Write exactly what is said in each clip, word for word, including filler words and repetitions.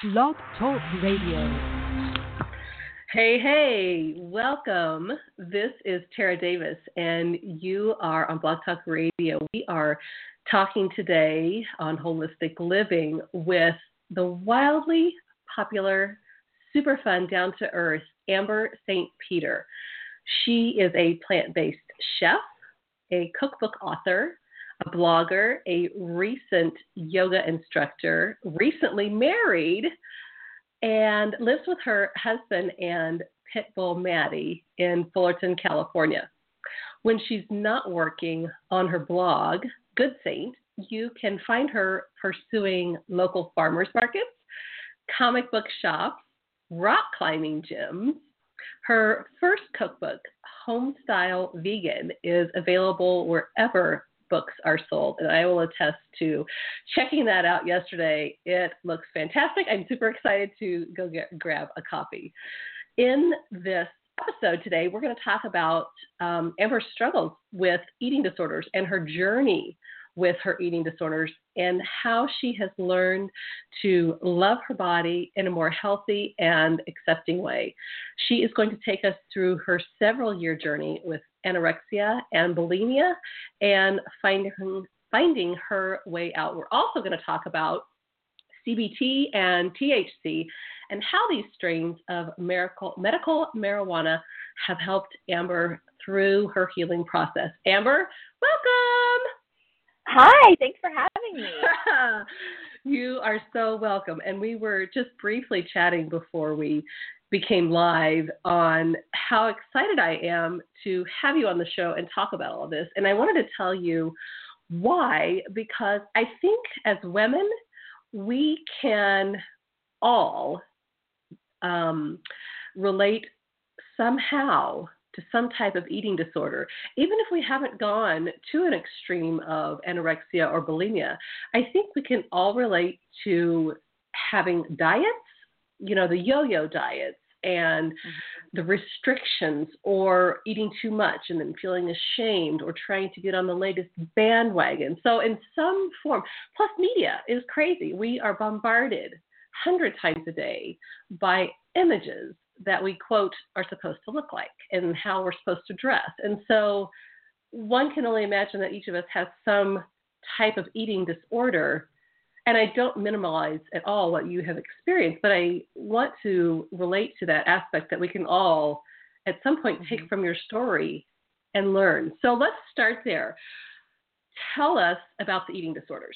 Blog Talk Radio. Hey, hey, welcome. This is Tara Davis, and you are on Blog Talk Radio. We are talking today on holistic living with the wildly popular, super fun, down-to-earth Amber Saint Peter. She is a plant-based chef, a cookbook author, a blogger, a recent yoga instructor, recently married, and lives with her husband and pit bull Maddie in Fullerton, California. When she's not working on her blog, Good Saint, you can find her pursuing local farmers markets, comic book shops, rock climbing gyms. Her first cookbook, Homestyle Vegan, is available wherever books are sold, and I will attest to checking that out yesterday. It looks fantastic. I'm super excited to go get, grab a copy. In this episode today, we're going to talk about um, Amber's struggles with eating disorders and her journey with her eating disorders and how she has learned to love her body in a more healthy and accepting way. She is going to take us through her several-year journey with anorexia and bulimia and finding, finding her way out. We're also going to talk about C B T and T H C and how these strains of medical, medical marijuana have helped Amber through her healing process. Amber, welcome! Hi, thanks for having me. You are so welcome. And we were just briefly chatting before we became live on how excited I am to have you on the show and talk about all of this. And I wanted to tell you why, because I think as women, we can all um, relate somehow to some type of eating disorder, even if we haven't gone to an extreme of anorexia or bulimia. I think we can all relate to having diets, you know, the yo-yo diets and mm-hmm. the restrictions, or eating too much and then feeling ashamed or trying to get on the latest bandwagon. So in some form, plus media is crazy. We are bombarded hundreds times a day by images that we, quote, are supposed to look like and how we're supposed to dress. And so one can only imagine that each of us has some type of eating disorder. And I don't minimize at all what you have experienced, but I want to relate to that aspect that we can all at some point mm-hmm. take from your story and learn. So let's start there. Tell us about the eating disorders.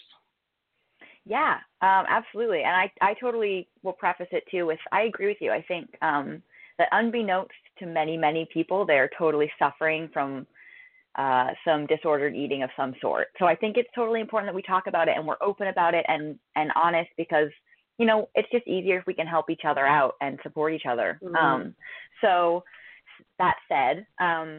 Yeah, um, absolutely. And I, I totally will preface it too with, I agree with you. I think um, that unbeknownst to many, many people, they're totally suffering from uh, some disordered eating of some sort. So I think it's totally important that we talk about it and we're open about it and, and honest, because, you know, it's just easier if we can help each other out and support each other. Mm-hmm. Um, so that said, um,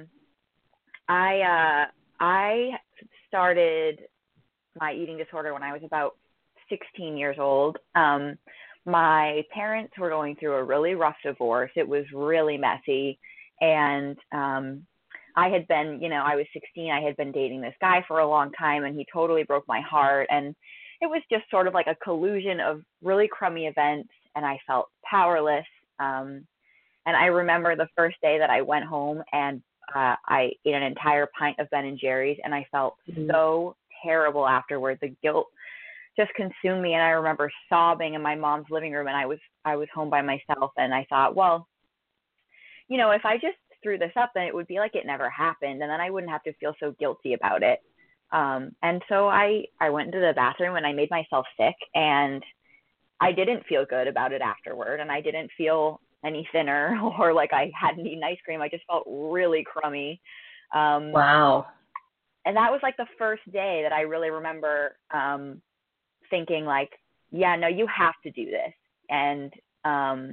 I, uh, I started my eating disorder when I was about sixteen years old. Um, my parents were going through a really rough divorce. It was really messy. And um, I had been, you know, I was sixteen. I had been dating this guy for a long time, and he totally broke my heart. And it was just sort of like a collusion of really crummy events, and I felt powerless. Um, and I remember the first day that I went home and uh, I ate an entire pint of Ben and Jerry's, and I felt mm-hmm. so terrible afterward. The guilt just consumed me. And I remember sobbing in my mom's living room, and I was, I was home by myself. And I thought, well, you know, if I just threw this up, then it would be like it never happened. And then I wouldn't have to feel so guilty about it. Um, and so I, I went into the bathroom and I made myself sick, and I didn't feel good about it afterward. And I didn't feel any thinner or like I hadn't eaten ice cream. I just felt really crummy. Um, wow. And that was like the first day that I really remember, um, thinking like, yeah, no, you have to do this. And, um,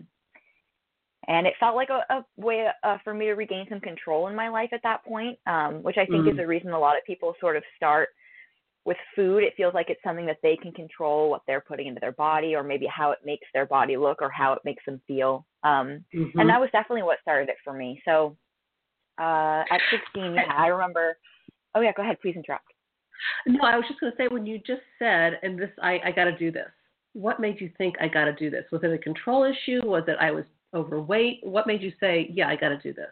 and it felt like a, a way uh, for me to regain some control in my life at that point, um, which I think mm. is the reason a lot of people sort of start with food. It feels like it's something that they can control, what they're putting into their body, or maybe how it makes their body look or how it makes them feel. Um, mm-hmm. And that was definitely what started it for me. So uh, at sixteen, yeah, I remember, oh yeah, go ahead, please interrupt. No, I was just going to say, when you just said, and this, I, I got to do this. what made you think I got to do this? Was it a control issue? Was it I was overweight? What made you say, yeah, I got to do this?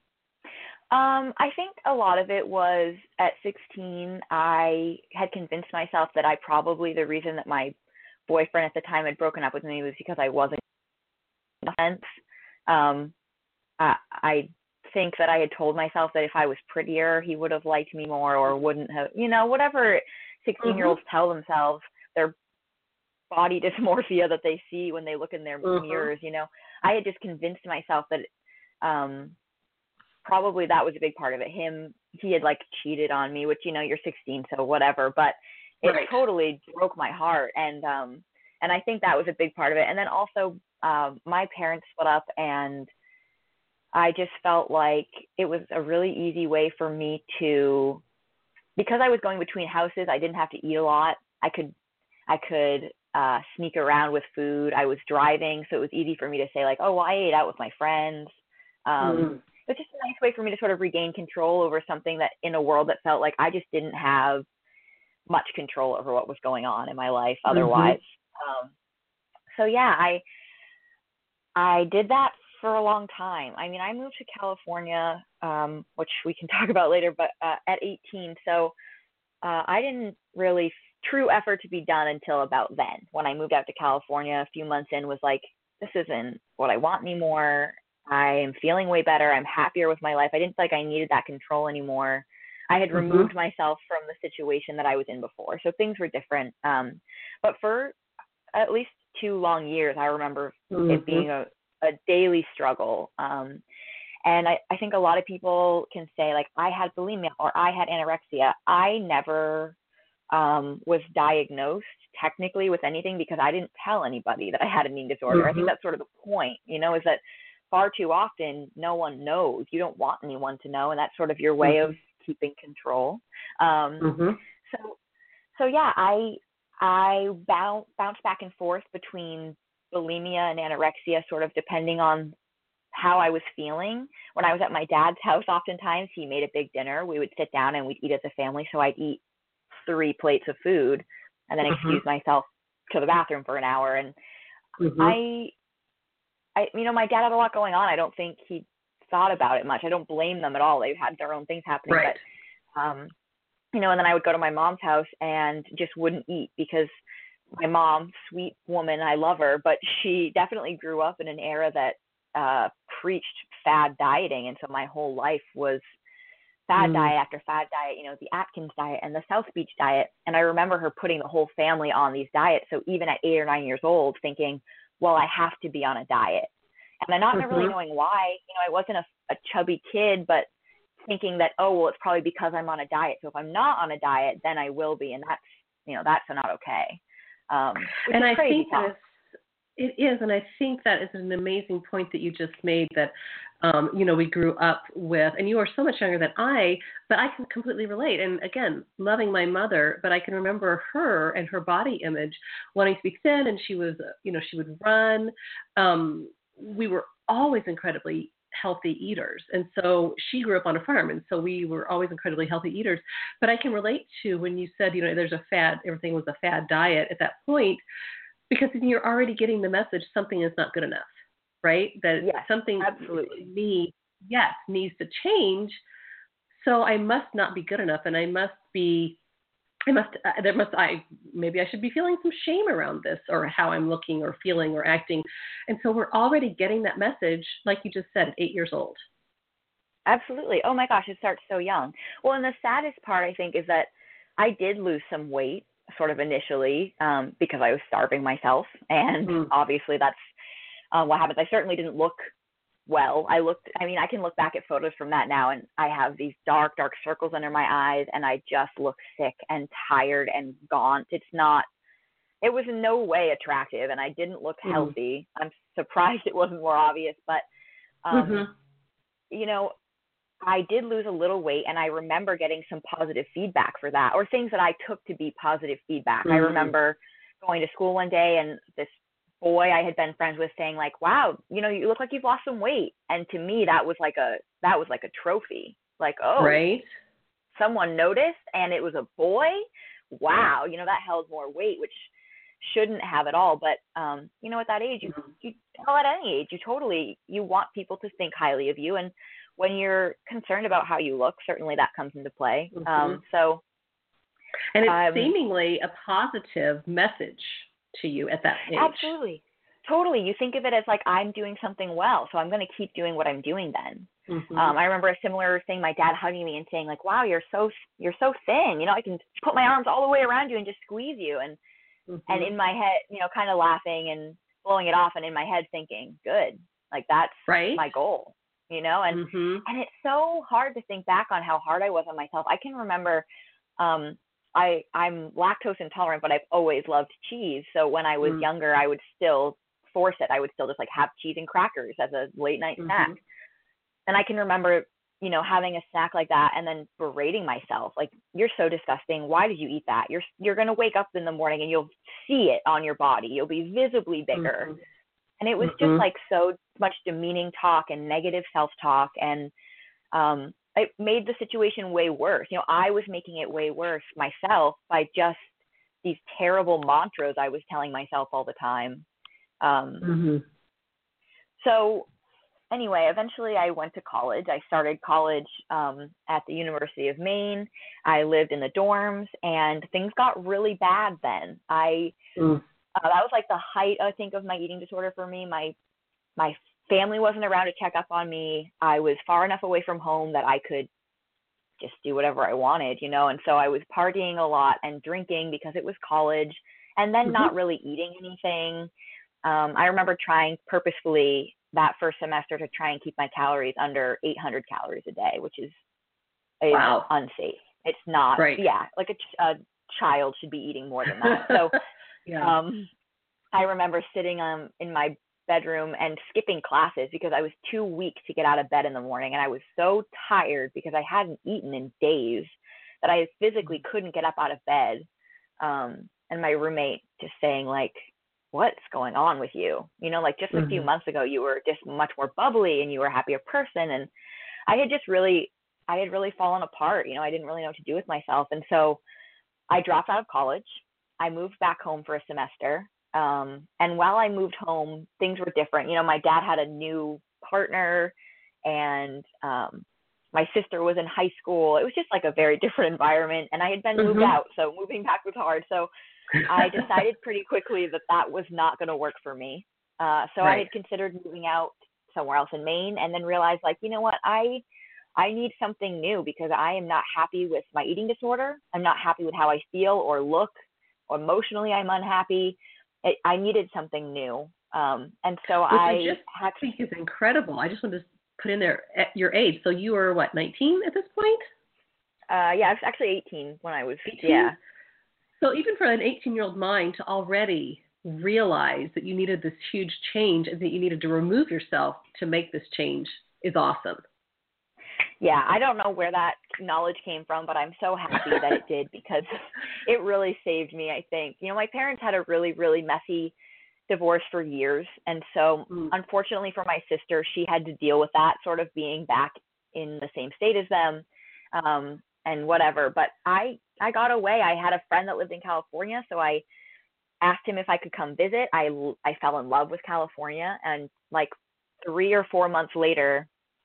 Um, I think a lot of it was at sixteen, I had convinced myself that I probably, the reason that my boyfriend at the time had broken up with me was because I wasn't offense. Um, I, I think that I had told myself that if I was prettier, he would have liked me more or wouldn't have, you know, whatever sixteen-year-olds Mm-hmm. tell themselves, their body dysmorphia that they see when they look in their Mm-hmm. mirrors, you know. I had just convinced myself that um, probably that was a big part of it. Him, he had like cheated on me, which, you know, you're sixteen, so whatever, but it Right. totally broke my heart. And, um, and I think that was a big part of it. And then also, um, my parents split up, and I just felt like it was a really easy way for me to, because I was going between houses, I didn't have to eat a lot. I could, I could, uh, sneak around with food. I was driving, so it was easy for me to say like, oh, well, I ate out with my friends. Um, Mm-hmm. It's just a nice way for me to sort of regain control over something that in a world that felt like I just didn't have much control over what was going on in my life otherwise. Mm-hmm. Um, so yeah, I, I did that for a long time. I mean, I moved to California, um, which we can talk about later, but uh, at eighteen. So uh, I didn't really true effort to be done until about then. When I moved out to California, a few months in, was like, this isn't what I want anymore. I am feeling way better. I'm happier with my life. I didn't feel like I needed that control anymore. I had Mm-hmm. removed myself from the situation that I was in before. So things were different. Um, but for at least two long years, I remember Mm-hmm. it being a, a daily struggle. Um, and I, I think a lot of people can say, like, I had bulimia or I had anorexia. I never um, was diagnosed technically with anything because I didn't tell anybody that I had an eating disorder. Mm-hmm. I think that's sort of the point, you know, is that far too often no one knows. You don't want anyone to know, and that's sort of your way Mm-hmm. of keeping control. Um, Mm-hmm. so, so yeah, I I bounce bounce back and forth between bulimia and anorexia, sort of depending on how I was feeling. When I was at my dad's house, oftentimes he made a big dinner. We would sit down and we'd eat as a family. So I'd eat three plates of food and then Mm-hmm. excuse myself to the bathroom for an hour. And Mm-hmm. I, I, you know, my dad had a lot going on. I don't think he thought about it much. I don't blame them at all. They had their own things happening. Right. But, um, you know, and then I would go to my mom's house and just wouldn't eat because my mom, sweet woman, I love her, but she definitely grew up in an era that uh, preached fad dieting. And so my whole life was fad Mm. diet after fad diet, you know, the Atkins diet and the South Beach diet. And I remember her putting the whole family on these diets. So even at eight or nine years old, thinking, well, I have to be on a diet. And I'm not Mm-hmm. really knowing why. You know, I wasn't a, a chubby kid, but thinking that, oh, well, it's probably because I'm on a diet. So if I'm not on a diet, then I will be. And that's, you know, that's not okay. Um, which And is I crazy think talk. that it's, it is, and I think that is an amazing point that you just made that, um, you know, we grew up with, and you are so much younger than I, but I can completely relate. And again, loving my mother, but I can remember her and her body image wanting to be thin, and she was, you know, she would run. Um, we were always incredibly healthy eaters. And so she grew up on a farm, and so we were always incredibly healthy eaters. But I can relate to when you said, you know, there's a fad, everything was a fad diet at that point, because then you're already getting the message something is not good enough, right? That Yes, something absolutely. needs, yes, needs to change. So I must not be good enough, and I must be, I must, uh, there must, I, maybe I should be feeling some shame around this or how I'm looking or feeling or acting. And so we're already getting that message, like you just said, at eight years old. Absolutely. Oh my gosh, it starts so young. Well, and the saddest part, I think, is that I did lose some weight sort of initially um, because I was starving myself. And Mm. obviously that's uh, what happens. I certainly didn't look well. I looked, I mean, I can look back at photos from that now, and I have these dark, dark circles under my eyes, and I just look sick and tired and gaunt. It's not, it was in no way attractive, and I didn't look Mm. healthy. I'm surprised it wasn't more obvious, but, um, Mm-hmm. you know, I did lose a little weight, and I remember getting some positive feedback for that, or things that I took to be positive feedback. Mm-hmm. I remember going to school one day, and this boy I had been friends with saying like, wow, you know, you look like you've lost some weight. And to me, that was like a, that was like a trophy. Like, oh, Right. someone noticed, and it was a boy. Wow. You know, that held more weight, which shouldn't have at all. But, um, you know, at that age, you, you, well, at any age, you totally, you want people to think highly of you. And when you're concerned about how you look, certainly that comes into play. Mm-hmm. Um, so, and it's um, seemingly a positive message to you at that age. Absolutely. Totally. You think of it as like, I'm doing something well, so I'm going to keep doing what I'm doing then. Mm-hmm. Um, I remember a similar thing, my dad hugging me and saying like, wow, you're so, you're so thin. You know, I can put my arms all the way around you and just squeeze you. And, mm-hmm. and in my head, you know, kind of laughing and blowing it off. And in my head thinking, good, like that's right. my goal, you know? And, mm-hmm. and it's so hard to think back on how hard I was on myself. I can remember, um, I, I'm lactose intolerant, but I've always loved cheese. So when I was mm. younger, I would still force it. I would still just like have cheese and crackers as a late night mm-hmm. snack. And I can remember, you know, having a snack like that and then berating myself. Like, you're so disgusting. Why did you eat that? You're, you're going to wake up in the morning and you'll see it on your body. You'll be visibly bigger. Mm-hmm. And it was mm-hmm. just like so much demeaning talk and negative self-talk. And, um, it made the situation way worse. You know, I was making it way worse myself by just these terrible mantras I was telling myself all the time. Um, mm-hmm. So anyway, eventually I went to college. I started college um, at the University of Maine. I lived in the dorms, and things got really bad then. I mm. uh, that was like the height, I think, of my eating disorder for me. My my family wasn't around to check up on me. I was far enough away from home that I could just do whatever I wanted, you know, and so I was partying a lot and drinking because it was college, and then mm-hmm. not really eating anything. Um, I remember trying purposefully that first semester to try and keep my calories under eight hundred calories a day, which is, is wow. unsafe. It's not, right. yeah, like a, a child should be eating more than that. So yeah. um, I remember sitting um, in my bedroom and skipping classes because I was too weak to get out of bed in the morning. And I was so tired because I hadn't eaten in days that I physically couldn't get up out of bed. Um, and my roommate just saying like, what's going on with you? You know, like just mm-hmm. a few months ago, you were just much more bubbly and you were a happier person. And I had just really, I had really fallen apart. You know, I didn't really know what to do with myself. And so I dropped out of college. I moved back home for a semester. Um, and while I moved home, things were different. You know, my dad had a new partner, and um, my sister was in high school. It was just like a very different environment. And I had been mm-hmm. moved out, so moving back was hard. So I decided pretty quickly that that was not going to work for me. Uh, so right. I had considered moving out somewhere else in Maine, and then realized, like, you know what, I I need something new because I am not happy with my eating disorder. I'm not happy with how I feel or look. Or emotionally, I'm unhappy. It, I needed something new. Um, and so Which I, I just had to, think is incredible. I just want to put in there at your age. So you were, what, nineteen at this point? Uh, yeah, I was actually eighteen when I was, eighteen? Yeah. So even for an eighteen-year-old mind to already realize that you needed this huge change and that you needed to remove yourself to make this change is awesome. Yeah, I don't know where that knowledge came from, but I'm so happy that it did because it really saved me, I think. You know, my parents had a really, really messy divorce for years. And so mm. unfortunately for my sister, she had to deal with that, sort of being back in the same state as them um, and whatever. But I, I got away. I had a friend that lived in California, so I asked him if I could come visit. I, I fell in love with California, and like three or four months later,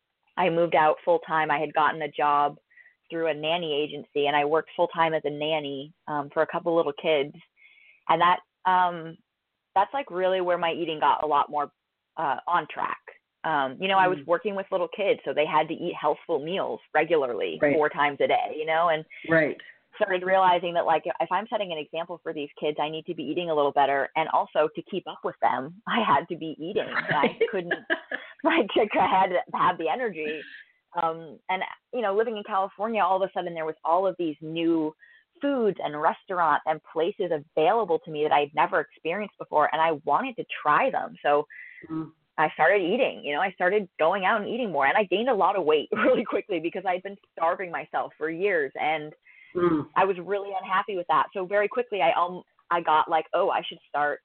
I moved out full time. I had gotten a job through a nanny agency, and I worked full time as a nanny um, for a couple little kids. And that um, that's like really where my eating got a lot more uh, on track. Um, you know, mm. I was working with little kids, so they had to eat healthful meals regularly, right. four times a day, you know, and right. started realizing that, like, if I'm setting an example for these kids, I need to be eating a little better. And also to keep up with them, I had to be eating. Right. I couldn't, like, I had to have the energy. Um, and, you know, living in California, all of a sudden there was all of these new foods and restaurants and places available to me that I'd never experienced before. And I wanted to try them. So mm. I started eating, you know, I started going out and eating more. And I gained a lot of weight really quickly because I'd been starving myself for years. And mm. I was really unhappy with that. So very quickly, I um, I got like, oh, I should start,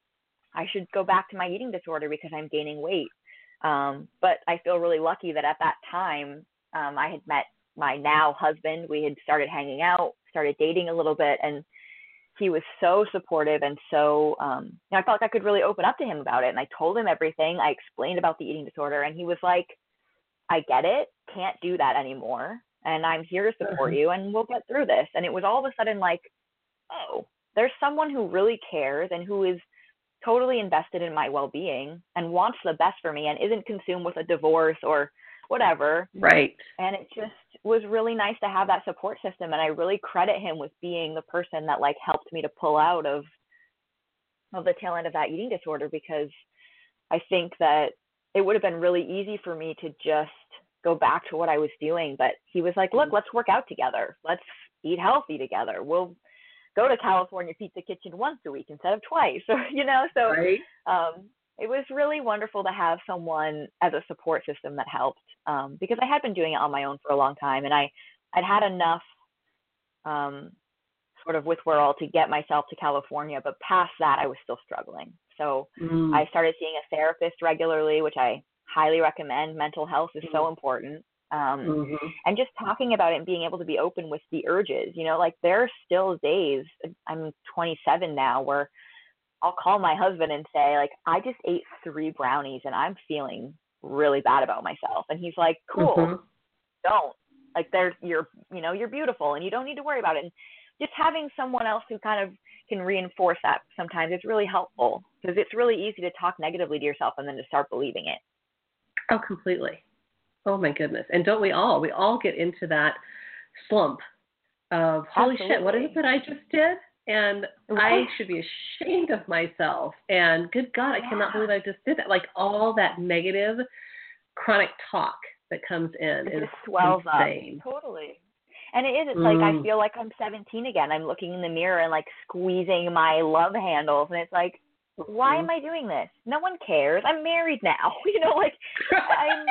I should go back to my eating disorder because I'm gaining weight. Um, but I feel really lucky that at that time, um, I had met my now husband. We had started hanging out, started dating a little bit. And he was so supportive and so, um, you know, I felt like I could really open up to him about it. And I told him everything. I explained about the eating disorder, and he was like, I get it. Can't do that anymore. And I'm here to support Uh-huh. you, and we'll get through this. And it was all of a sudden like, oh, there's someone who really cares and who is totally invested in my well-being and wants the best for me and isn't consumed with a divorce or whatever. Right. And it just was really nice to have that support system. And I really credit him with being the person that like helped me to pull out of of the tail end of that eating disorder, because I think that it would have been really easy for me to just go back to what I was doing. But he was like, look, let's work out together. Let's eat healthy together. We'll go to California Pizza Kitchen once a week instead of twice, or, you know, so Right. um, it was really wonderful to have someone as a support system that helped, um, because I had been doing it on my own for a long time, and I, I'd had enough um, sort of withdrawal to get myself to California, but past that, I was still struggling. So Mm. I started seeing a therapist regularly, which I highly recommend. Mental health is so important. Um, Mm-hmm. and just talking about it and being able to be open with the urges, you know, like there are still days, I'm twenty-seven now, where I'll call my husband and say, like, I just ate three brownies and I'm feeling really bad about myself. And he's like, cool, Mm-hmm. don't. Like, there's, you're, you know, you're beautiful and you don't need to worry about it. And just having someone else who kind of can reinforce that sometimes is really helpful, because it's really easy to talk negatively to yourself and then to start believing it. Oh, completely. Oh my goodness. And don't we all? We all get into that slump of, holy shit, what is it Absolutely. that I just did? And I Right. should be ashamed of myself. And good God, I cannot Yeah. believe I just did that. Like all that negative chronic talk that comes in It is just swells insane. up. Totally. And it is, it's like, I Mm. feel like I'm seventeen again. I'm looking in the mirror and like squeezing my love handles. And it's like, why am I doing this? No one cares. I'm married now. You know, like I'm,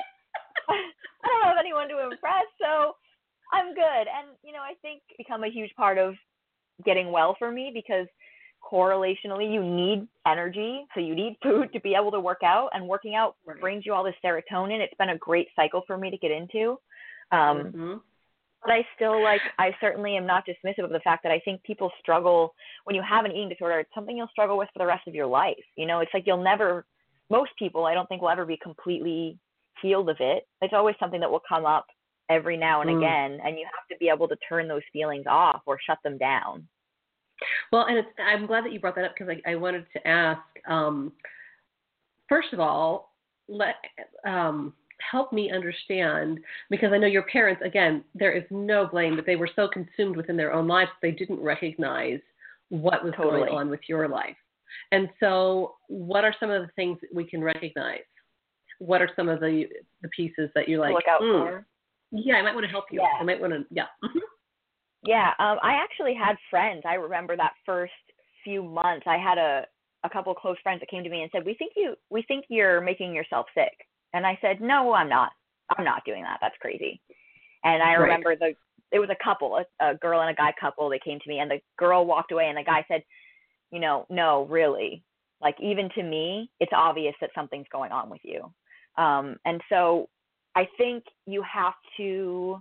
I don't have anyone to impress. So I'm good. And, you know, I think it's become a huge part of getting well for me, because correlationally you need energy. So you need food to be able to work out, and working out Right. brings you all this serotonin. It's been a great cycle for me to get into. Um, Mm-hmm. But I still like, I certainly am not dismissive of the fact that I think people struggle when you have an eating disorder. It's something you'll struggle with for the rest of your life. You know, it's like you'll never, most people, I don't think will ever be completely healed of it. It's always something that will come up every now and Mm. again, and you have to be able to turn those feelings off or shut them down. Well, and it's, I'm glad that you brought that up, because I, I wanted to ask, um, first of all, let um, help me understand, because I know your parents, again, there is no blame, but they were so consumed within their own lives, they didn't recognize what was Totally. going on with your life. And so what are some of the things that we can recognize? What are some of the the pieces that you're like, Look out mm, for. yeah, I might want to help you. Yeah. I might want to, yeah. Mm-hmm. Yeah, um, I actually had friends. I remember that first few months, I had a, a couple of close friends that came to me and said, "We think you, we think you're making yourself sick." And I said, "No, I'm not. I'm not doing that. That's crazy." And I Right. remember the, it was a couple, a, a girl and a guy couple. They came to me, and the girl walked away, and the guy said, "You know, no, really. Like, even to me, it's obvious that something's going on with you." Um, and so I think you have to,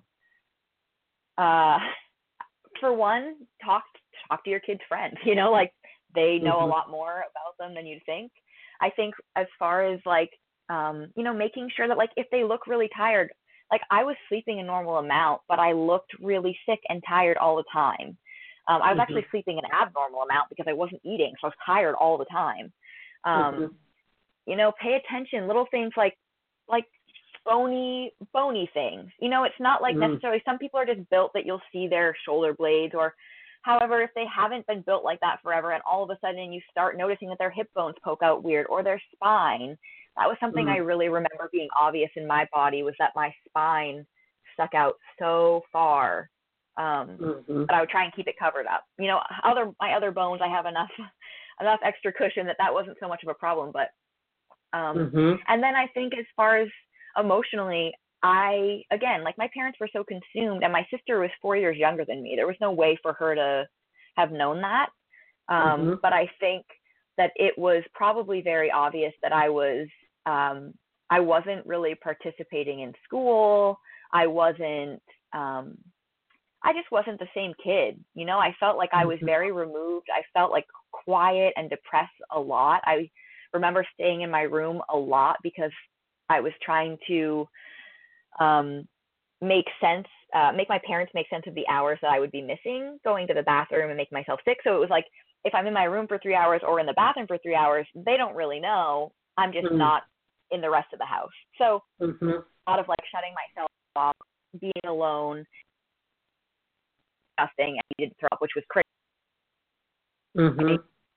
uh, for one, talk talk to your kids' friends. You know, like they know Mm-hmm. a lot more about them than you think. I think as far as like, um, you know, making sure that like if they look really tired, like I was sleeping a normal amount, but I looked really sick and tired all the time. Um, I was Mm-hmm. actually sleeping an abnormal amount because I wasn't eating, so I was tired all the time. Um, Mm-hmm. You know, pay attention, little things like like bony bony things. You know, it's not like Mm. necessarily, some people are just built that you'll see their shoulder blades, or however, if they haven't been built like that forever and all of a sudden you start noticing that their hip bones poke out weird, or their spine. That was something Mm. I really remember being obvious in my body, was that my spine stuck out so far. Um, Mm-hmm. but I would try and keep it covered up. You know, other my other bones, I have enough enough extra cushion that that wasn't so much of a problem. But um, Mm-hmm. and then I think as far as emotionally, I, again, like my parents were so consumed, and my sister was four years younger than me. There was no way for her to have known that. Um, Mm-hmm. but I think that it was probably very obvious that I was, um, I wasn't really participating in school. I wasn't, um, I just wasn't the same kid. You know, I felt like I was very removed. I felt like quiet and depressed a lot. I remember staying in my room a lot because I was trying to um, make sense, uh, make my parents make sense of the hours that I would be missing going to the bathroom and making myself sick. So it was like, if I'm in my room for three hours or in the bathroom for three hours, they don't really know. I'm just mm-hmm. not in the rest of the house. So mm-hmm. a lot of like shutting myself off, being alone, disgusting, and I needed to throw up, which was crazy. Mm-hmm.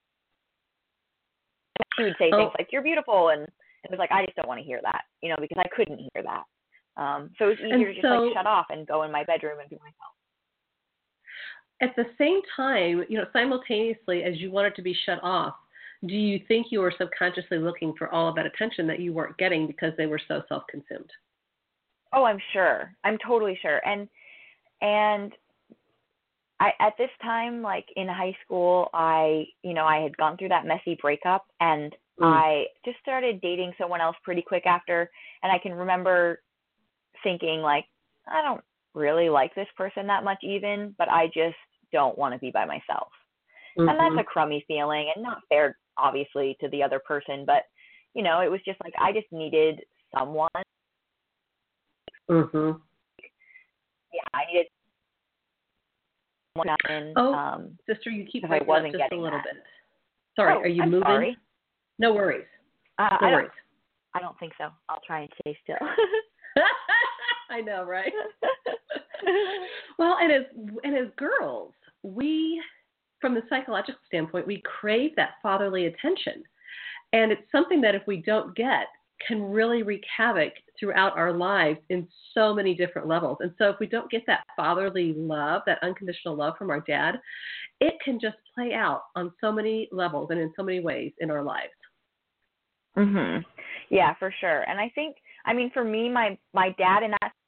She would say oh. things like, "You're beautiful," and it was like, I just don't want to hear that, you know, because I couldn't hear that. Um, so it was easier and to just so, like shut off and go in my bedroom and be myself. At the same time, you know, simultaneously as you wanted to be shut off, do you think you were subconsciously looking for all of that attention that you weren't getting because they were so self-consumed? Oh, I'm sure. I'm totally sure. And and I at this time, like in high school, I you know I had gone through that messy breakup, and mm. I just started dating someone else pretty quick after. And I can remember thinking like, I don't really like this person that much, even, but I just don't want to be by myself. Mm-hmm. And that's a crummy feeling and not fair, obviously, to the other person. But, you know, it was just like I just needed someone. Mm-hmm. Yeah, I needed someone. And, oh, um, sister, you keep breaking up just a little that. bit. Sorry, oh, are you I'm moving? Sorry. No worries. Uh, no I worries. I don't think so. I'll try and stay still. I know, right? Well, and as and as girls, we, from the psychological standpoint, we crave that fatherly attention. And it's something that if we don't get, can really wreak havoc throughout our lives in so many different levels. And so if we don't get that fatherly love, that unconditional love from our dad, it can just play out on so many levels and in so many ways in our lives. Mhm. Yeah, for sure. And I think, I mean, for me, my, my dad in that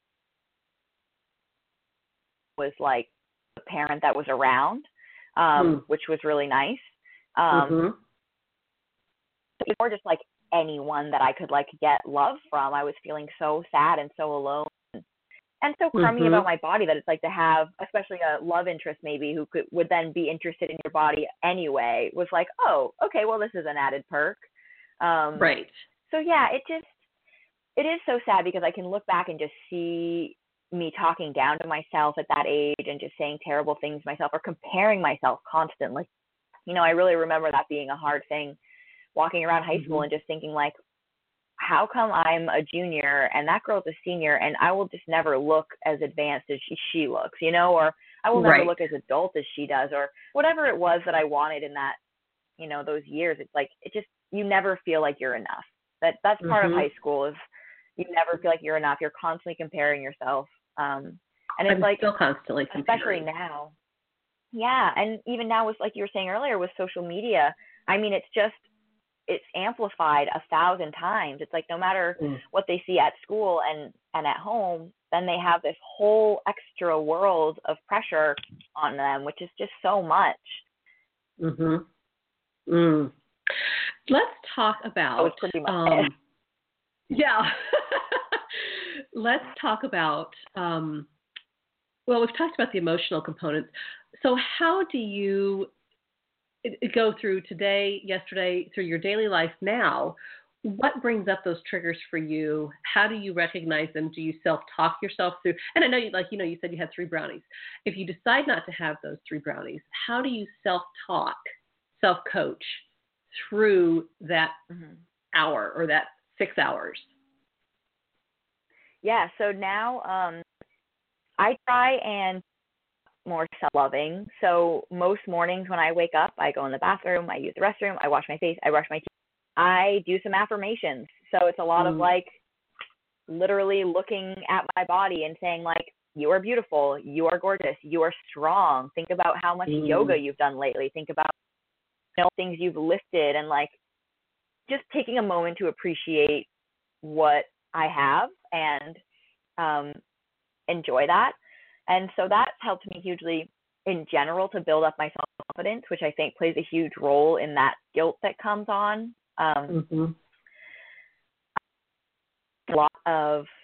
was like the parent that was around, um, mm. which was really nice. Um, mm-hmm. Or just like anyone that I could like get love from. I was feeling so sad and so alone and so crummy mm-hmm. about my body that it's like to have, especially a love interest maybe who could would then be interested in your body anyway, was like, oh, okay, well, this is an added perk. Um, right. So yeah, it just, it is so sad because I can look back and just see me talking down to myself at that age and just saying terrible things to myself or comparing myself constantly. You know, I really remember that being a hard thing, walking around high school mm-hmm. and just thinking like, how come I'm a junior and that girl's a senior and I will just never look as advanced as she, she looks, you know, or I will never right. look as adult as she does, or whatever it was that I wanted in that, you know, those years. It's like, it just, you never feel like you're enough. That that's part mm-hmm. of high school is you never feel like you're enough. You're constantly comparing yourself. Um, and it's I'm like, still constantly comparing. Especially now. Yeah. And even now with, like you were saying earlier, with social media, I mean, it's just, it's amplified a thousand times. It's like, no matter mm. what they see at school and, and at home, then they have this whole extra world of pressure on them, which is just so much. Mm-hmm. Mm. Let's talk about, oh, pretty much um, yeah, let's talk about, um, well, we've talked about the emotional components. So how do you go through today, yesterday, through your daily life now? What brings up those triggers for you? How do you recognize them? Do you self-talk yourself through? And I know, you, like, you know, you said you had three brownies. If you decide not to have those three brownies, how do you self-talk, self-coach through that mm-hmm. hour or that six hours? Yeah, so now um, I try and more self-loving. So most mornings when I wake up, I go in the bathroom, I use the restroom, I wash my face, I brush my teeth, I do some affirmations. So it's a lot mm. of like literally looking at my body and saying like, you are beautiful, you are gorgeous, you are strong. Think about how much mm. yoga you've done lately. Think about, you know, things you've lifted, and like just taking a moment to appreciate what I have and um, enjoy that. And so that's helped me hugely in general to build up my self-confidence, which I think plays a huge role in that guilt that comes on. Um, mm-hmm. A lot of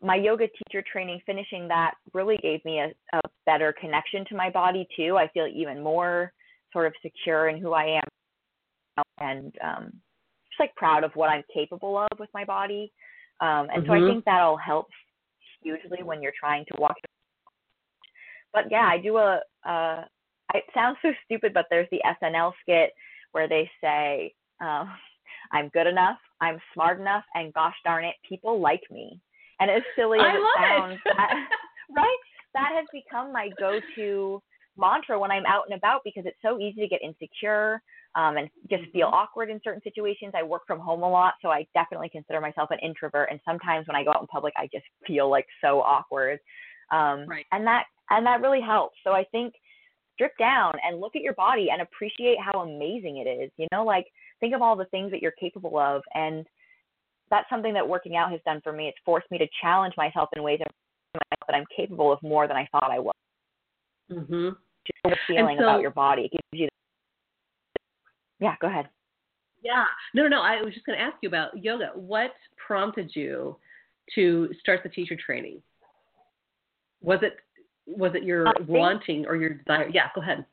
my yoga teacher training, finishing that really gave me a, a better connection to my body too. I feel even more sort of secure in who I am and um, just like proud of what I'm capable of with my body. Um, and mm-hmm. so I think that'll help hugely when you're trying to walk. But yeah, I do a, uh, it sounds so stupid, but there's the S N L skit where they say, uh, I'm good enough, I'm smart enough, and gosh darn it, people like me. And as silly as I it sounds, it. that, right? That has become my go-to mantra when I'm out and about because it's so easy to get insecure um, and just feel awkward in certain situations. I work from home a lot, so I definitely consider myself an introvert. And sometimes when I go out in public, I just feel like so awkward. Um, right. And that and that really helps. So I think strip down and look at your body and appreciate how amazing it is. You know, like think of all the things that you're capable of. And that's something that working out has done for me. It's forced me to challenge myself in ways that I'm capable of more than I thought I was. Mm-hmm. Just the feeling so, about your body. It gives you the... Yeah, go ahead. Yeah. No, no, I was just going to ask you about yoga. What prompted you to start the teacher training? Was it was it your think, wanting or your desire? Yeah, go ahead.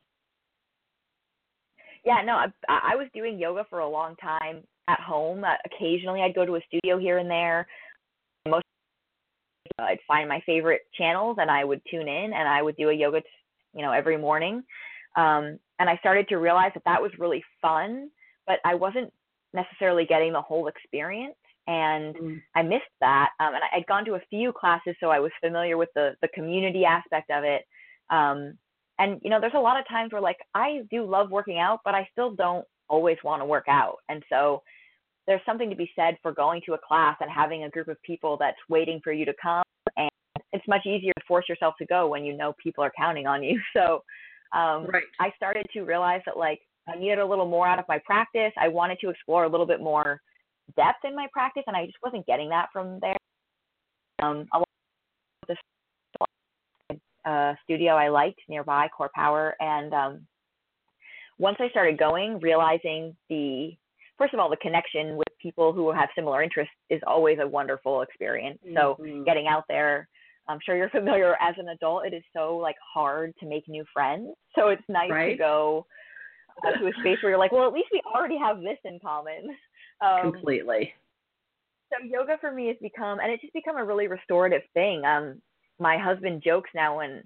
Yeah, no, I, I was doing yoga for a long time at home. Uh, occasionally, I'd go to a studio here and there. Most uh, I'd find my favorite channels and I would tune in and I would do a yoga, you know, every morning. Um, and I started to realize that that was really fun, but I wasn't necessarily getting the whole experience. And mm. I missed that. Um, and I'd gone to a few classes, so I was familiar with the, the community aspect of it. Um, and, you know, there's a lot of times where, like, I do love working out, but I still don't always want to work out. And so there's something to be said for going to a class and having a group of people that's waiting for you to come. And it's much easier to force yourself to go when you know people are counting on you. So um, right. I started to realize that, like, I needed a little more out of my practice. I wanted to explore a little bit more depth in my practice, and I just wasn't getting that from there. Um, a lot of the uh, studio I liked nearby, Core Power, and um, once I started going, realizing the, first of all, the connection with people who have similar interests is always a wonderful experience. Mm-hmm. So getting out there, I'm sure you're familiar as an adult, it is so like hard to make new friends. So it's nice right? to go uh, to a space where you're like, well, at least we already have this in common. Um, Completely. So yoga for me has become, and it's just become a really restorative thing. Um, my husband jokes now when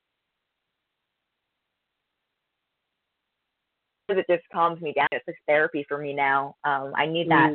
he it just calms me down. It's just therapy for me now. Um, I need that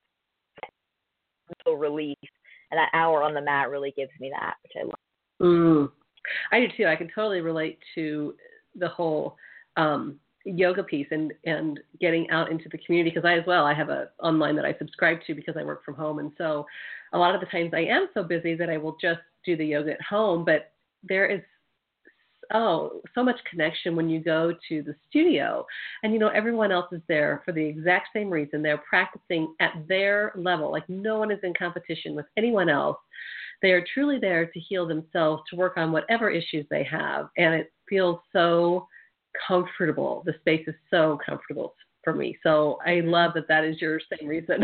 mm. relief, and that hour on the mat really gives me that, which I love. Mm. I do too. I can totally relate to the whole um, yoga piece and, and getting out into the community, because I as well, I have a online that I subscribe to because I work from home. And so a lot of the times I am so busy that I will just do the yoga at home, but there is oh, so much connection when you go to the studio and, you know, everyone else is there for the exact same reason. They're practicing at their level. Like no one is in competition with anyone else. They are truly there to heal themselves, to work on whatever issues they have. And it feels so comfortable. The space is so comfortable for me. So I love that that is your same reason.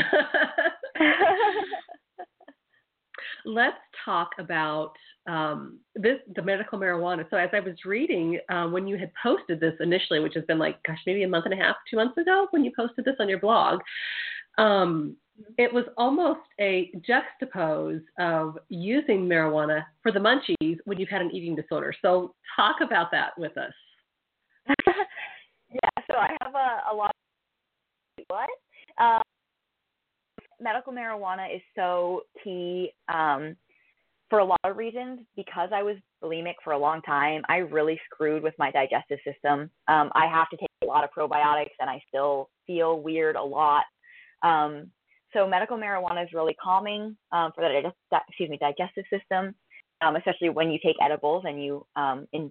Let's talk about um, this, the medical marijuana. So as I was reading, um, when you had posted this initially, which has been like, gosh, maybe a month and a half, two months ago, when you posted this on your blog, um, it was almost a juxtapose of using marijuana for the munchies when you've had an eating disorder. So talk about that with us. Yeah, so I have a, a lot of what? Um, medical marijuana is so key um, for a lot of reasons. Because I was bulimic for a long time, I really screwed with my digestive system. Um, I have to take a lot of probiotics, and I still feel weird a lot. Um, so medical marijuana is really calming um, for the digest- excuse me, digestive system, um, especially when you take edibles and you um, ingest.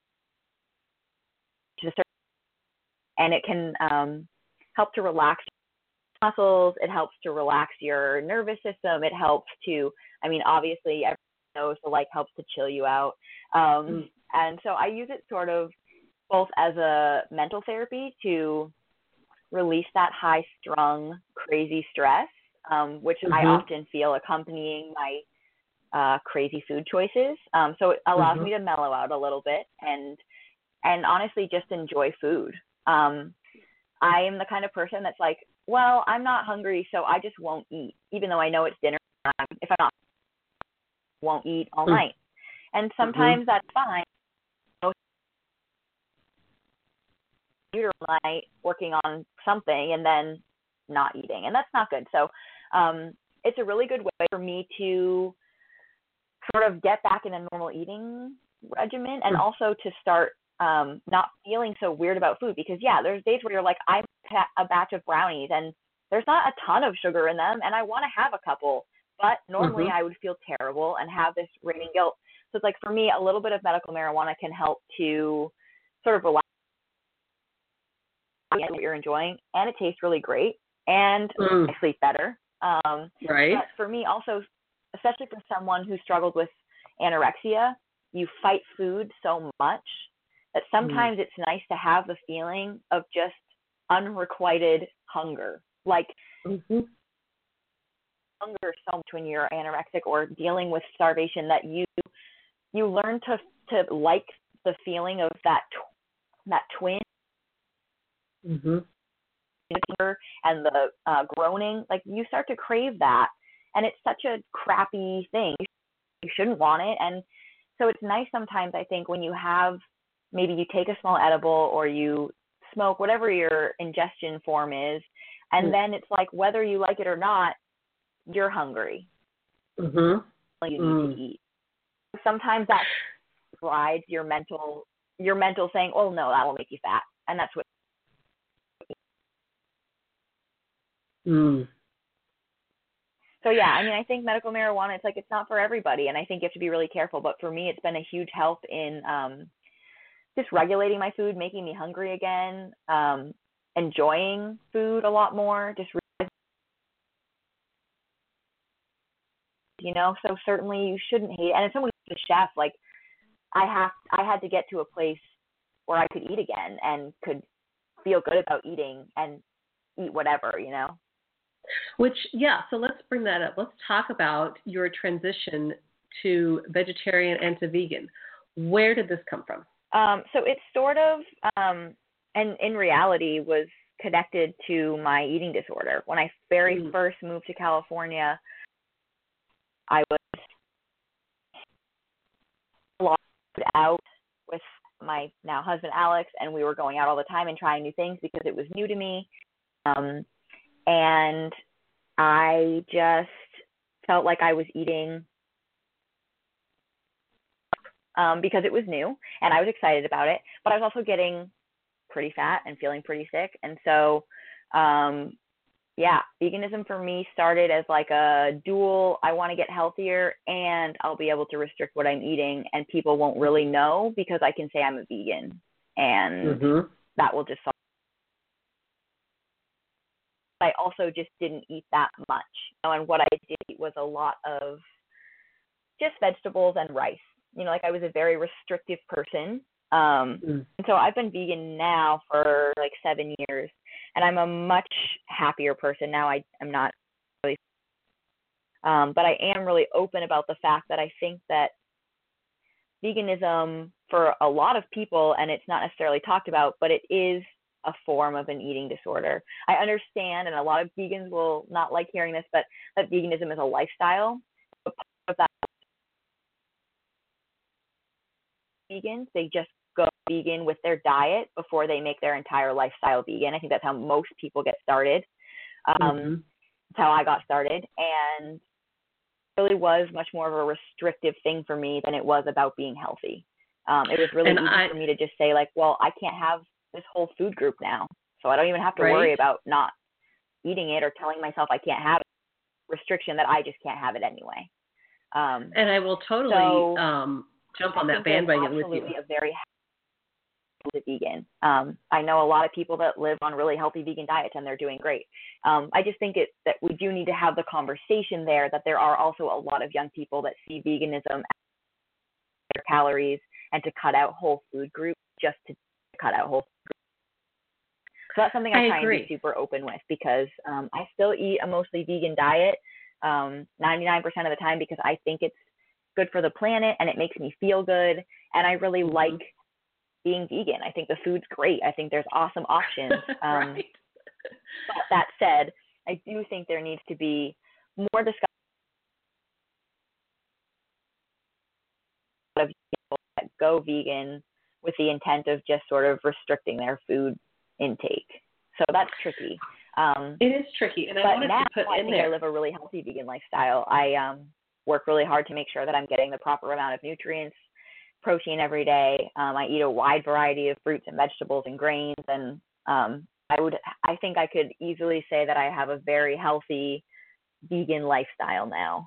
And it can um, help to relax muscles. It helps to relax your nervous system. It helps to, I mean, obviously, everyone knows the like helps to chill you out. Um, mm. And so I use it sort of both as a mental therapy to release that high-strung, crazy stress, um, which mm-hmm. I often feel accompanying my uh, crazy food choices. Um, so it allows Mm-hmm. me to mellow out a little bit and and honestly just enjoy food. Um, I am the kind of person that's like, well, I'm not hungry, so I just won't eat, even though I know it's dinner time. If I'm not, won't eat all night. And Mm-hmm. sometimes that's fine. Computer all night working on something and then not eating, and that's not good. So um, it's a really good way for me to sort of get back in a normal eating regimen, and also to start um, not feeling so weird about food. Because yeah, there's days where you're like, I'm a batch of brownies and there's not a ton of sugar in them, and I want to have a couple, but normally Mm-hmm. I would feel terrible and have this raging guilt. So it's like, for me, a little bit of medical marijuana can help to sort of relax what you're enjoying, and it tastes really great, and Mm. I sleep better. Um, Right. but for me also, especially for someone who struggled with anorexia, you fight food so much that sometimes it's nice to have the feeling of just unrequited hunger. Like Mm-hmm. hunger so much when you're anorexic or dealing with starvation that you you learn to to like the feeling of that that twin Mm-hmm. and the uh, groaning. Like you start to crave that, and it's such a crappy thing. You shouldn't want it, and so it's nice sometimes, I think, when you have, maybe you take a small edible or you smoke, whatever your ingestion form is, and Mm. then it's like, whether you like it or not, you're hungry. Mm-hmm. You need Mm. to eat. Sometimes that rides your mental your mental saying, oh no, that will make you fat, and that's what. Mm. So yeah, I mean, I think medical marijuana, it's like, it's not for everybody, and I think you have to be really careful. But for me, it's been a huge help in um, just regulating my food, making me hungry again, um, enjoying food a lot more, just you know. So certainly you shouldn't hate it. And as someone who's a chef, like I have, I had to get to a place where I could eat again and could feel good about eating and eat whatever, you know. Which, yeah, so let's bring that up. Let's talk about your transition to vegetarian and to vegan. Where did this come from? Um, so it sort of, um, and in reality, was connected to my eating disorder. When I very Mm. first moved to California, I was locked out with my now husband, Alex, and we were going out all the time and trying new things because it was new to me. Um, and I just felt like I was eating um, because it was new and I was excited about it, but I was also getting pretty fat and feeling pretty sick. And so, um, yeah, veganism for me started as like a dual, I want to get healthier and I'll be able to restrict what I'm eating, and people won't really know because I can say I'm a vegan, and Mm-hmm. that will just solve. I also just didn't eat that much. You know, and what I did eat was a lot of just vegetables and rice. You know, like I was a very restrictive person. Um, Mm. and so I've been vegan now for like seven years, and I'm a much happier person now. I am not really, um, but I am really open about the fact that I think that veganism for a lot of people, and it's not necessarily talked about, but it is a form of an eating disorder. I understand, and a lot of vegans will not like hearing this, but that veganism is a lifestyle. But part of that, vegans, they just go vegan with their diet before they make their entire lifestyle vegan. I think that's how most people get started. Um, Mm-hmm. That's how I got started, and it really was much more of a restrictive thing for me than it was about being healthy. Um, it was really And easy I, for me to just say like, well, I can't have this whole food group now, so I don't even have to right? worry about not eating it or telling myself I can't have it. Restriction that I just can't have it anyway. Um, And I will totally so um, jump on I that think there's bandwagon with you. absolutely a very healthy vegan. Um, I know a lot of people that live on really healthy vegan diets and they're doing great. Um, I just think it that we do need to have the conversation there that there are also a lot of young people that see veganism as their calories and to cut out whole food groups just to cut out whole food groups. So that's something I, I try agree. and be super open with, because um, I still eat a mostly vegan diet um, ninety-nine percent of the time, because I think it's good for the planet and it makes me feel good. And I really Mm-hmm. like being vegan. I think the food's great. I think there's awesome options. Um, right. But that said, I do think there needs to be more discussion of people that go vegan with the intent of just sort of restricting their food intake. So that's tricky. Um, It is tricky, and I but wanted now to put I in think there. I live a really healthy vegan lifestyle. I um, work really hard to make sure that I'm getting the proper amount of nutrients, protein every day. Um, I eat a wide variety of fruits and vegetables and grains, and um, I would, I think I could easily say that I have a very healthy vegan lifestyle now.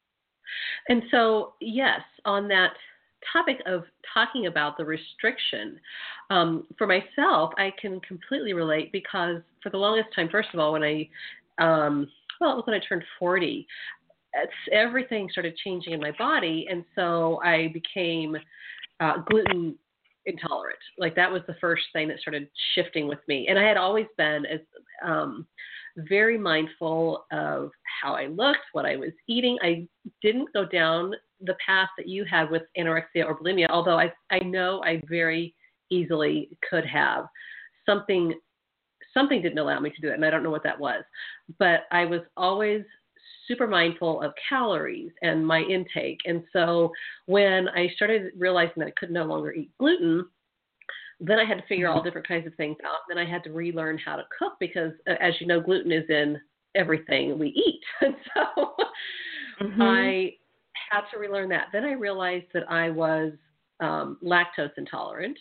And so, yes, on that topic of talking about the restriction, um, for myself, I can completely relate because for the longest time, first of all, when I, um, well, it was when I turned forty, it's, everything started changing in my body. And so I became uh, gluten intolerant. Like that was the first thing that started shifting with me. And I had always been as um, very mindful of how I looked, what I was eating. I didn't go down the path that you had with anorexia or bulimia, although I, I know I very easily could have. Something something didn't allow me to do it, and I don't know what that was. But I was always super mindful of calories and my intake. And so when I started realizing that I could no longer eat gluten, then I had to figure all different kinds of things out. Then I had to relearn how to cook because, uh, as you know, gluten is in everything we eat. And so Mm-hmm. I had to relearn that. Then I realized that I was um, lactose intolerant.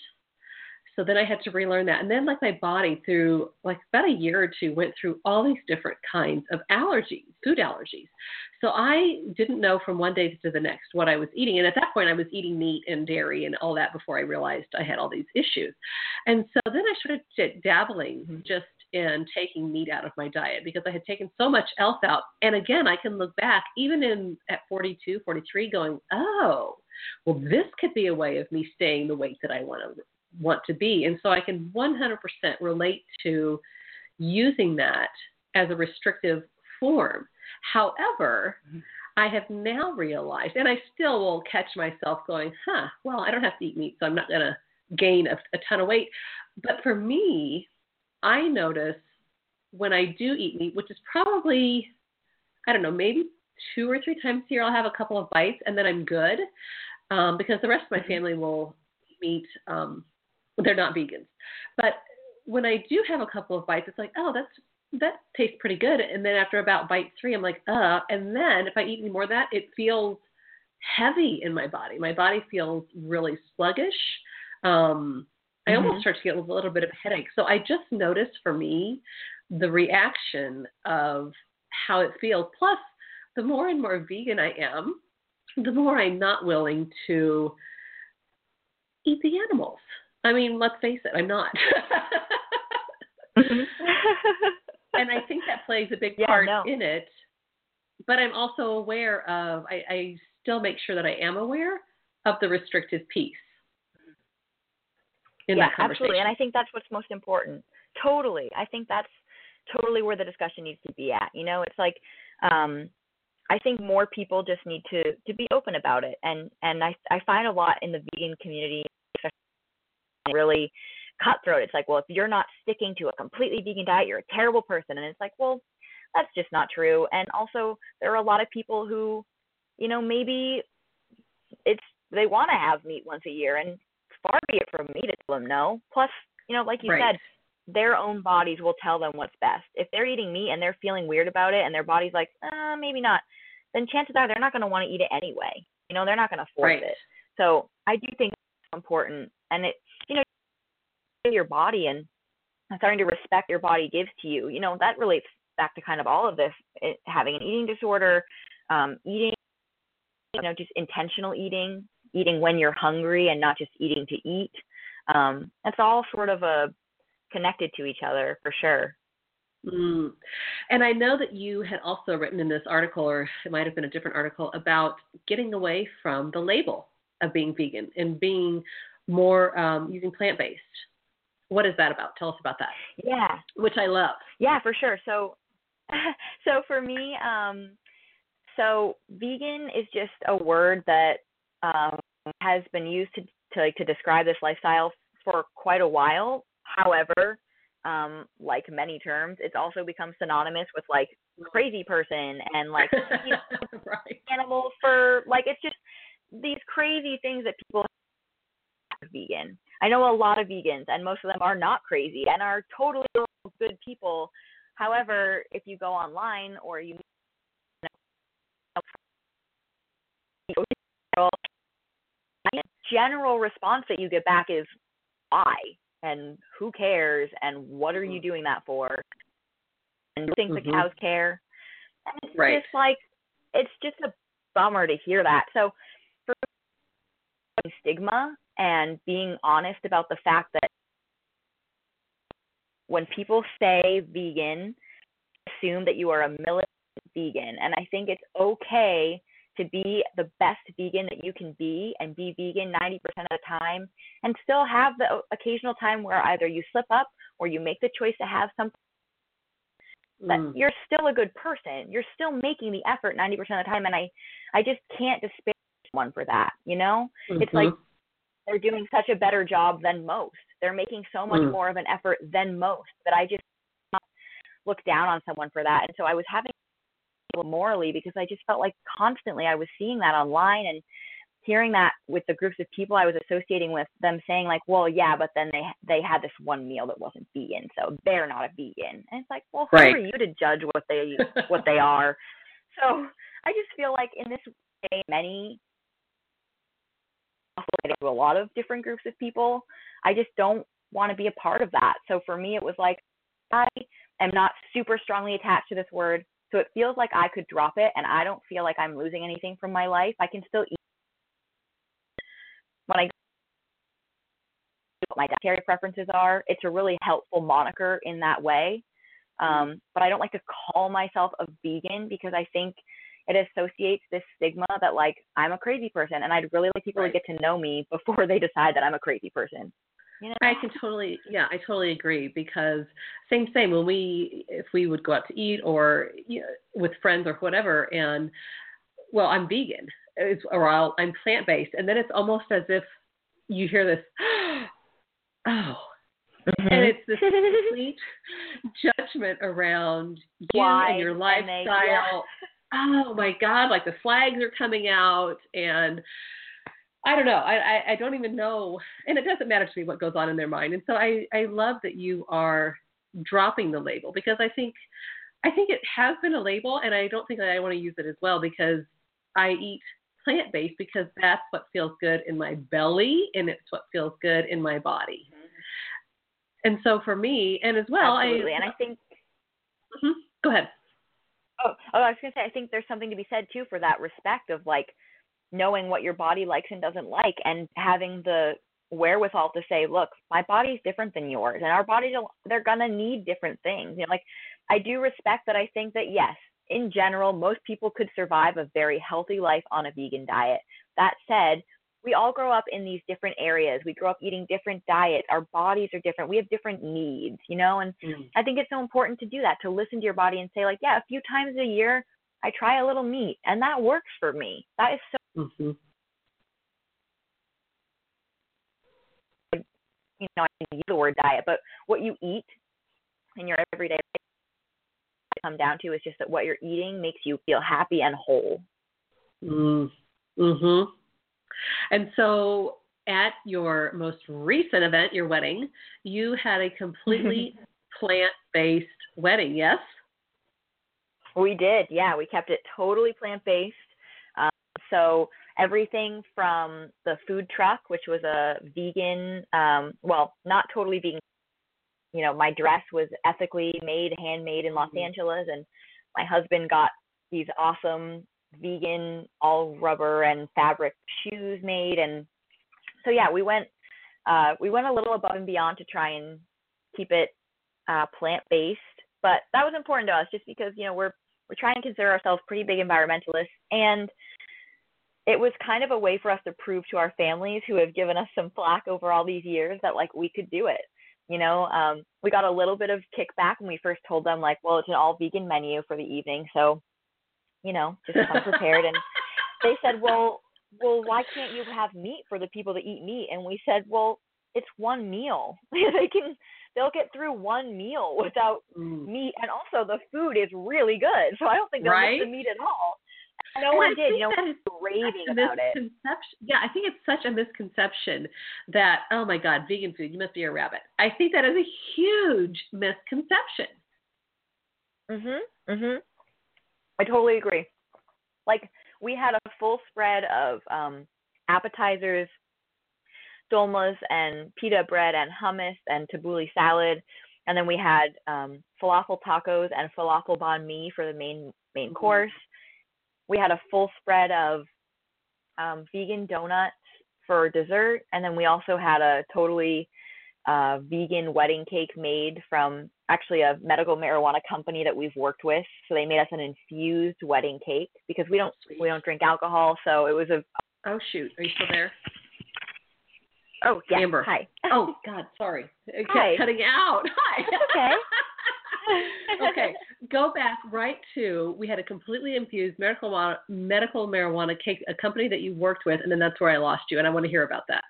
So then I had to relearn that. And then like my body through like about a year or two went through all these different kinds of allergies, food allergies. So I didn't know from one day to the next what I was eating. And at that point I was eating meat and dairy and all that before I realized I had all these issues. And so then I started dabbling just in taking meat out of my diet because I had taken so much else out. And again, I can look back even in at forty-two, forty-three going, oh, well, this could be a way of me staying the weight that I want to want to be. And so I can one hundred percent relate to using that as a restrictive form. However, mm-hmm. I have now realized, and I still will catch myself going, huh, well, I don't have to eat meat, so I'm not going to gain a, a ton of weight. But for me, I notice when I do eat meat, which is probably, I don't know, maybe two or three times a year, I'll have a couple of bites and then I'm good um, because the rest of my family will eat meat. Um, they're not vegans. But when I do have a couple of bites, it's like, oh, that's that tastes pretty good. And then after about bite three, I'm like, uh, and then if I eat any more of that, it feels heavy in my body. My body feels really sluggish. Um, I mm-hmm. almost start to get a little bit of a headache. So I just noticed for me the reaction of how it feels. Plus, the more and more vegan I am, the more I'm not willing to eat the animals. I mean, let's face it, I'm not. And I think that plays a big yeah, part no. in it. But I'm also aware of, I, I still make sure that I am aware of the restrictive piece. In yeah, that conversation. Absolutely. And I think that's what's most important. Totally. I think that's totally where the discussion needs to be at. You know, it's like, um, I think more people just need to, to be open about it. And, and I, I find a lot in the vegan community, really cutthroat. It's like, well, if you're not sticking to a completely vegan diet, you're a terrible person. And it's like, well, that's just not true. And also there are a lot of people who, you know, maybe it's, they want to have meat once a year, and far be it from me to tell them no. Plus, you know, like you right. said, their own bodies will tell them what's best. If they're eating meat and they're feeling weird about it and their body's like, uh, maybe not, then chances are they're not going to want to eat it anyway. You know, they're not going to force right. it. So I do think it's important. And it, you know, your body and starting to respect your body gives to you, you know, that relates back to kind of all of this, it, having an eating disorder, um, eating, you know, just intentional eating, eating when you're hungry and not just eating to eat. Um, it's all sort of a connected to each other for sure. Mm. And I know that you had also written in this article, or it might have been a different article, about getting away from the label of being vegan and being more um, using plant-based. What is that about? Tell us about that. Yeah. Which I love. Yeah, for sure. So, so for me, um, So vegan is just a word that um, has been used to, to to describe this lifestyle for quite a while. However, um, like many terms, it's also become synonymous with like crazy person and like you know, right. animal for like it's just these crazy things that people have vegan. I know a lot of vegans, and most of them are not crazy and are totally good people. However, if you go online or you the general response that you get back is why and who cares and what are you doing that for and do you think mm-hmm. the cows care, and it's right. just like it's just a bummer to hear that. So for stigma and being honest about the fact that when people say vegan, assume that you are a militant vegan, and I think it's okay to be the best vegan that you can be and be vegan ninety percent of the time and still have the occasional time where either you slip up or you make the choice to have something that mm. you're still a good person. You're still making the effort ninety percent of the time, and I, I just can't disparage someone for that, you know? Mm-hmm. It's like they're doing such a better job than most. They're making so much mm. more of an effort than most that I just look down on someone for that. And so I was having morally because I just felt like constantly I was seeing that online and hearing that with the groups of people I was associating with, them saying like, well, yeah, but then they they had this one meal that wasn't vegan, so they're not a vegan. And it's like, well, who right. are you to judge what they what they are? So I just feel like in this way, many to a lot of different groups of people, I just don't want to be a part of that. So for me, it was like I am not super strongly attached to this word. So it feels like I could drop it and I don't feel like I'm losing anything from my life. I can still eat when I what my dietary preferences are. It's a really helpful moniker in that way. Um, but I don't like to call myself a vegan because I think it associates this stigma that like I'm a crazy person, and I'd really like people right. to get to know me before they decide that I'm a crazy person. You know? I can totally, yeah, I totally agree because same, same when we, if we would go out to eat or you know, with friends or whatever, and well, I'm vegan it's, or I'll, I'm plant-based. And then it's almost as if you hear this, oh, mm-hmm. and it's this complete judgment around you Why? and your lifestyle. And they, yeah. Oh my God, like the flags are coming out and I don't know. I, I, I don't even know. And it doesn't matter to me what goes on in their mind. And so I, I love that you are dropping the label because I think I think it has been a label and I don't think that I want to use it as well because I eat plant-based because that's what feels good in my belly and it's what feels good in my body. Mm-hmm. And so for me, and as well, Absolutely. I, and I think, mm-hmm. Go ahead. Oh, oh, I was going to say, I think there's something to be said too for that respect of like, knowing what your body likes and doesn't like and having the wherewithal to say, look, my body's different than yours and our bodies, they're going to need different things. You know, like I do respect that. I think that yes, in general, most people could survive a very healthy life on a vegan diet. That said, we all grow up in these different areas. We grow up eating different diets. Our bodies are different. We have different needs, you know, and mm. I think it's so important to do that, to listen to your body and say like, yeah, a few times a year, I try a little meat and that works for me. That is so Mm-hmm. You know, I can use the word diet, but what you eat in your everyday life come down to is just that what you're eating makes you feel happy and whole. Mm. Mm-hmm. And so at your most recent event, your wedding, you had a completely plant-based wedding, yes? We did, yeah. We kept it totally plant-based. So everything from the food truck, which was a vegan, um, well, not totally vegan. You know, my dress was ethically made, handmade in Los mm-hmm. Angeles, and my husband got these awesome vegan all rubber and fabric shoes made. And so, yeah, we went, uh, we went a little above and beyond to try and keep it uh, plant-based. But that was important to us just because, you know, we're we're trying to consider ourselves pretty big environmentalists, and it was kind of a way for us to prove to our families who have given us some flack over all these years that like we could do it. You know, um, we got a little bit of kickback when we first told them like, well, it's an all vegan menu for the evening. So you know, just come prepared. And they said, well, well, why can't you have meat for the people that eat meat? And we said, well, it's one meal. they can, they'll get through one meal without mm. meat. And also the food is really good. So I don't think they'll right? miss the meat at all. No and one I did, you know, that is raving about it. Yeah, I think it's such a misconception that, oh my God, vegan food, you must be a rabbit. I think that is a huge misconception. Mhm. Mhm. I totally agree. Like, we had a full spread of um, appetizers, dolmas and pita bread and hummus and tabbouleh salad, and then we had um, falafel tacos and falafel banh mi for the main main mm-hmm. course. We had a full spread of um, vegan donuts for dessert, and then we also had a totally uh, vegan wedding cake made from actually a medical marijuana company that we've worked with. So they made us an infused wedding cake because we don't we don't drink alcohol. So it was a oh shoot, are you still there? Oh yeah, Amber. Hi. Oh God, sorry, it Hi. kept cutting out. Hi. Okay. Okay, go back right to, we had a completely infused medical medical marijuana cake, a company that you worked with, and then that's where I lost you, and I want to hear about that.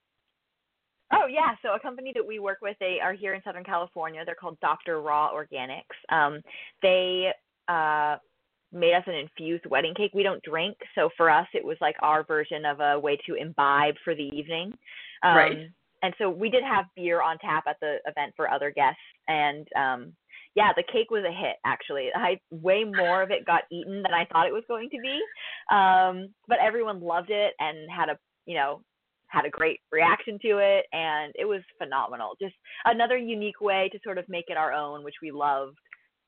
Oh, yeah, so a company that we work with, they are here in Southern California. They're called Doctor Raw Organics. Um, they uh, made us an infused wedding cake. We don't drink, so for us it was like our version of a way to imbibe for the evening. Um, right. And so we did have beer on tap at the event for other guests, and um, yeah, the cake was a hit, actually. I, way more of it got eaten than I thought it was going to be. Um, but everyone loved it and had a, you know, had a great reaction to it. And it was phenomenal. Just another unique way to sort of make it our own, which we loved.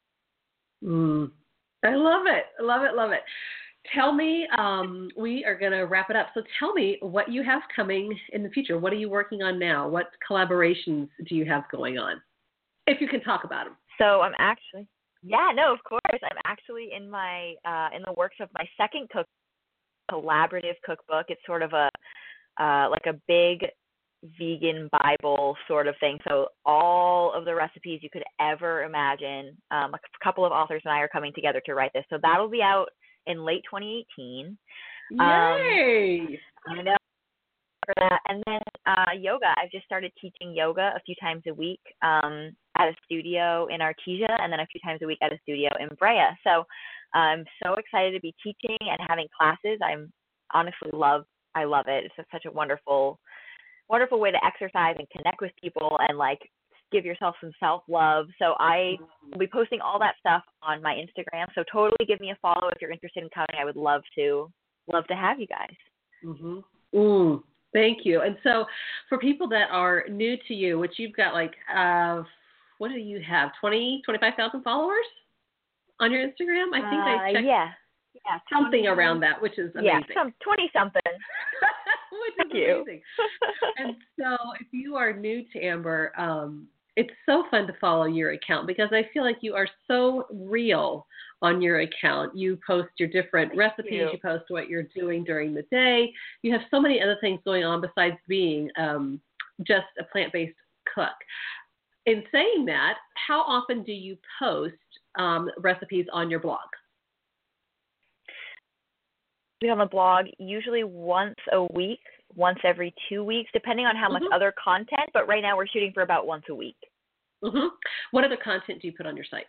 Mm, I love it. Love it. Love it. Tell me, um, we are going to wrap it up. So tell me what you have coming in the future. What are you working on now? What collaborations do you have going on? If you can talk about them. So I'm actually, yeah, no, of course. I'm actually in my, uh, in the works of my second cook, collaborative cookbook. It's sort of a, uh, like a big vegan Bible sort of thing. So all of the recipes you could ever imagine, um, a couple of authors and I are coming together to write this. So that'll be out in late twenty eighteen. Yay! Um, I know. For that. And then uh, yoga. I've just started teaching yoga a few times a week um, at a studio in Artesia, and then a few times a week at a studio in Brea. So I'm so excited to be teaching and having classes. I'm honestly love. I love it. It's just such a wonderful, wonderful way to exercise and connect with people and like give yourself some self-love. So I will be posting all that stuff on my Instagram. So totally give me a follow if you're interested in coming. I would love to, love to have you guys. Mm-hmm. Mm. Thank you. And so for people that are new to you, which you've got like, uh, what do you have, twenty, twenty-five thousand followers on your Instagram? I think I checked uh, yeah. Yeah, something around that, which is amazing. Yeah, some twenty-something. Which Thank is you. amazing. And so if you are new to Amber, um, it's so fun to follow your account because I feel like you are so real on your account. You post your different Thank recipes. You. you post what you're doing during the day. You have so many other things going on besides being um, just a plant-based cook. In saying that, how often do you post um, recipes on your blog? On the blog, usually once a week, once every two weeks, depending on how much mm-hmm. other content. But right now we're shooting for about once a week. Mm-hmm. What other content do you put on your site?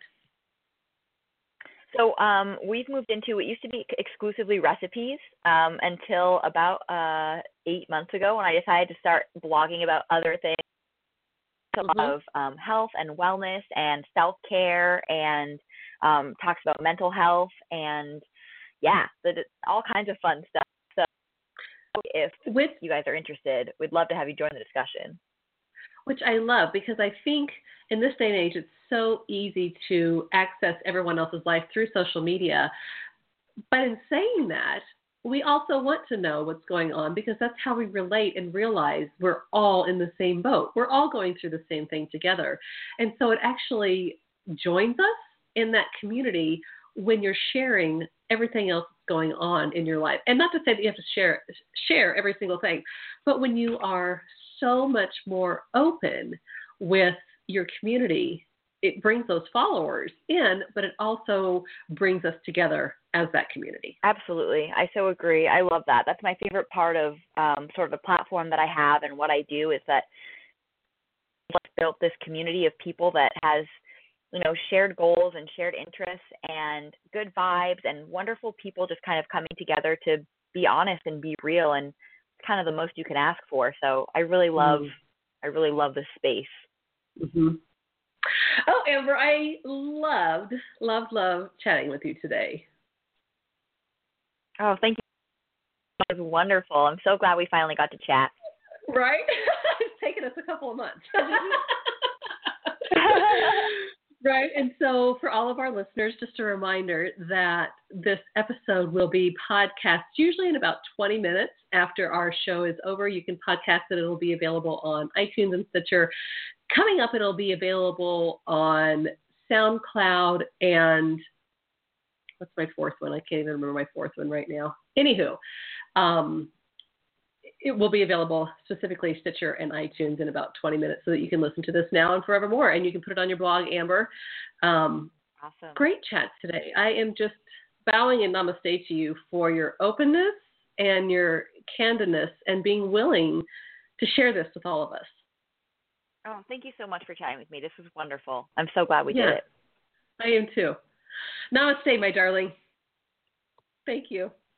So um, we've moved into, it used to be exclusively recipes um, until about uh, eight months ago when I decided to start blogging about other things, mm-hmm. of um, health and wellness and self-care and um, talks about mental health and yeah, the, all kinds of fun stuff. So if With, you guys are interested, we'd love to have you join the discussion. Which I love because I think in this day and age, it's so easy to access everyone else's life through social media. But in saying that, we also want to know what's going on because that's how we relate and realize we're all in the same boat. We're all going through the same thing together. And so it actually joins us in that community when you're sharing everything else that's going on in your life. And not to say that you have to share share every single thing, but when you are so much more open with your community, it brings those followers in, but it also brings us together as that community. Absolutely. I so agree. I love that. That's my favorite part of um, sort of the platform that I have and what I do is that I've built this community of people that has, you know, shared goals and shared interests and good vibes and wonderful people just kind of coming together to be honest and be real. And it's kind of the most you can ask for. So I really love, mm. I really love this space. Mm-hmm. Oh, Amber, I loved, loved, loved chatting with you today. Oh, thank you. It was wonderful. I'm so glad we finally got to chat. Right? It's taken us a couple of months. Right. And so for all of our listeners, just a reminder that this episode will be podcast usually in about twenty minutes after our show is over. You can podcast it. It'll be available on iTunes and Stitcher. Coming up, it'll be available on SoundCloud and what's my fourth one? I can't even remember my fourth one right now. Anywho, um, it will be available specifically Stitcher and iTunes in about twenty minutes so that you can listen to this now and forevermore. And you can put it on your blog, Amber. Um, awesome. Great chat today. I am just bowing in namaste to you for your openness and your candidness and being willing to share this with all of us. Oh, thank you so much for chatting with me. This was wonderful. I'm so glad we yeah, did it. I am too. Namaste, my darling. Thank you.